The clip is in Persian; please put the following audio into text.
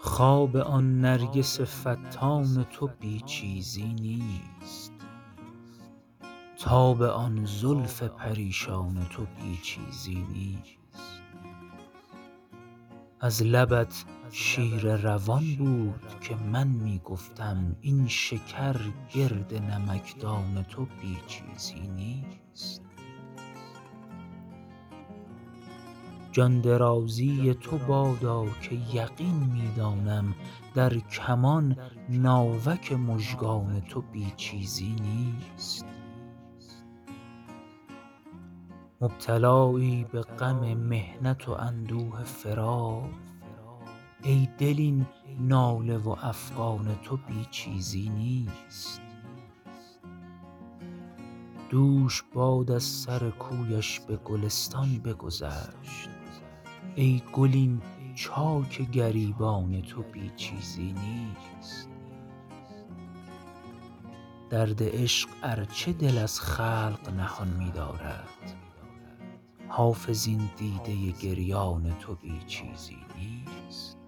خواب آن نرگس فتان تو بی چیزی نیست، تاب آن زلف پریشان تو بی چیزی نیست. از لبت شیر روان بود که من می گفتم این شکر گرد نمکدان تو بی چیزی نیست. جان درازی تو بادا که یقین می دانم در کمان ناوک مژگان تو بی چیزی نیست. مبتلایی به غم محنت و اندوه فراق، ای دل این ناله و افغان تو بی چیزی نیست. دوش باد از سر کویش به گلستان بگذشت، ای گل این چاک گریبان تو بی چیزی نیست. درد عشق ارچه دل از خلق نهان می دارد، حافظ این دیده گریان تو بی چیزی نیست.